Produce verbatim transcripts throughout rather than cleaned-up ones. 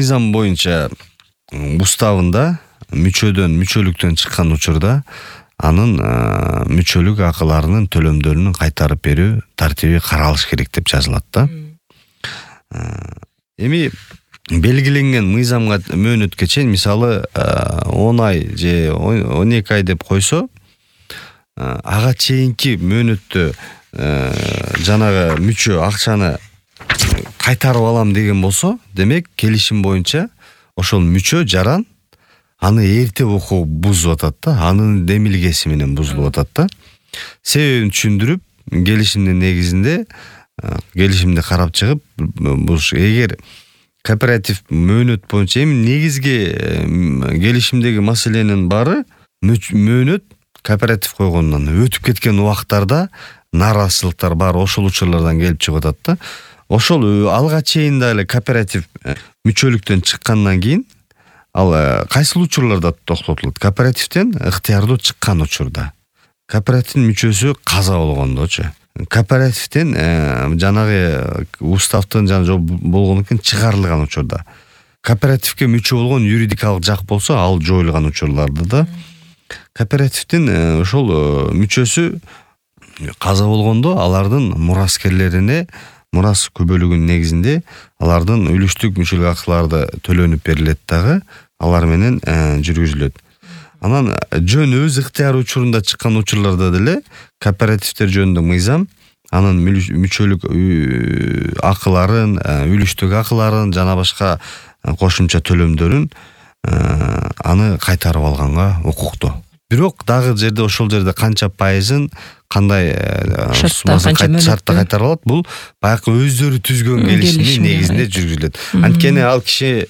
мыйзам боюнча уставында мүчөдөн мүчөлүктөн чыккан учурда анын мүчөлүк акыларынын төлөмдөрүн кайтарып берүү тартиби каралыш керек деп жазылат да. Эми белгиленген мыйзамга мөөнөткө чейин мисалы он ай же он эки ай деп койсо, ага чейинки мөөнөттө жанагы мүчө акчаны кайтарып алам деген болсо, демек келишим боюнча ошол мүчө жаран аны эрте окуп бузуп атат да, анын демилгеси менен бузулуп атат да. Себебин түшүндүрүп, келишимдин негизинде келишимди карап чыгып, бул эгер кооператив мөөнөт боюнча эми негизги келишимдеги маселенин баары мөөнөт кооператив койгондон өтүп кеткен убактарда нааразычылыктар бар, ошол учурлардан келип чыгып атат да. Ошол алга чейин дагы кооператив мүчөлүктөн чыккандан кийин ал кайсыл учурларда токтотулат? Кооперативден ыктыярдуу чыккан учурда. Кооперативдин мүчөсү каза болгондочу. Кооперативден жанагы уставдын жана болгондон кийин чыгарылган учурда. Кооперативге мүчө болгон юридикалык жак болсо, ал жоюлган учурларда да. Кооперативдин ошол мүчөсү каза болгондо алардын мураскерлерине мурас көбөлүгүнүн негизинде алардын үлүштүк мүчөлүк акылары төлөнүп берилет дагы, алар менен жүргүзүлөт. Анан жөн өз ыктыяры учурунда чыккан учурларда деле кооперативдер жөнүндө мыйзам анын мүчөлүк акыларын, үлүштүк акыларын жана башка кошумча төлөмдөрүн аны кайтарып алганга укуктуу. Бирок дагы жерде ошол жерде канча пайызын кандай шартта кайтарып алат, бул баягы өздөрү түзгөн келишимдин негизинде жүргүзүлөт. Анткени ал киши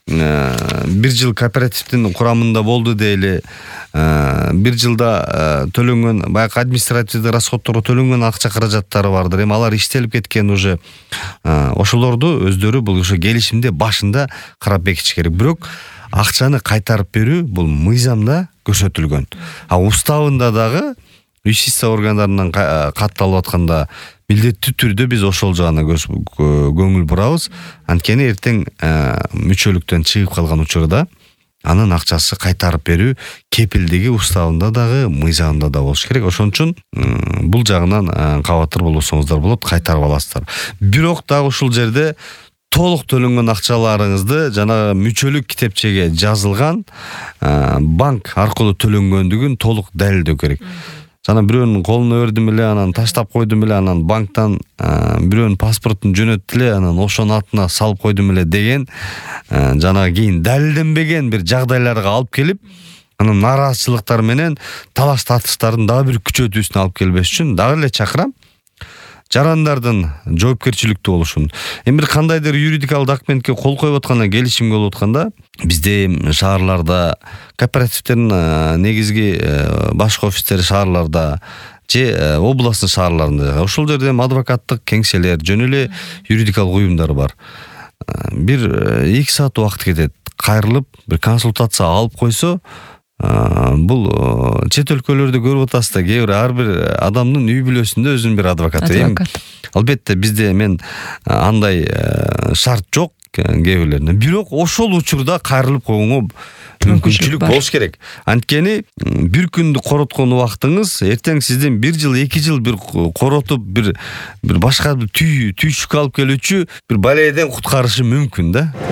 бир жыл кооперативдин курамында болду дейли, бир жылда төлөнгөн баягы административдик расходторго төлөнгөн акча каражаттары бардыр. Эми алар иштелип кеткен уже. Ошолорду өздөрү бул ошо келишимде башында карап бекитиш керек. Бирок акчаны кайтарып берүү бул мыйзамда көрсөтүлгөн. А уставында дагы юстиция органдарынан катталып атканда милдеттүү түрдө биз ошол жагына көңүл бурабыз. Анткени эртең мүчөлүктөн чыгып калган учурда анын акчасы кайтарып берүү кепилдиги уставында дагы, мыйзамында да болуш керек. Ошон үчүн бул жагынан кабатыр болсоңуздар болот, кайтарып аласыздар. Бирок дагы ушул жерде толук төлөнгөн акчаларыңызды жана мүчөлүк китепчеге жазылган банк аркылуу төлөнгөндүгүн толук далилдөө керек. Жана бирөөнүн колуна бердим эле, анан таштап койдум эле, анан банктан бирөөнүн паспортун жөнөттү эле, анан ошонун атына салып койдум эле деген жана кийин далилденбеген бир жагдайларга алып келип, анын нааразычылыктар менен талаш тартыштардын дагы бир күчөтүүсүнө алып келбеш үчүн дагы эле чакырам жарандардын жоопкерчиликтүү болушун. Эми бир кандайдыр юридикалык документке кол коюп атканда, келишимге болуп атканда, бизде шаарларда кооперативдердин негизги башкы офистери шаарларда же областын шаарларында, ошол жерде адвокаттык кеңселер, жөн эле юридикалык уюмдар бар. Бир эки саат убакыт кетет. Кайрылып бир консультация алып койсо, бул чет өлкөлөрдө көрүп атасыз да, кээ бир ар бир адамдын үй бүлөсүндө өзүнүн бир адвокаты. Албетте бизде мен андай шарт жок кээ бирлеринде. Бирок ошол учурда кайрылып койгонго мүмкүнчүлүк болуш керек. Анткени бир күндү короткон убактыңыз эртең сизден бир жыл, эки жыл бир коротуп, бир бир башка түйшүк алып келүүчү бир балейден куткарышы мүмкүн да.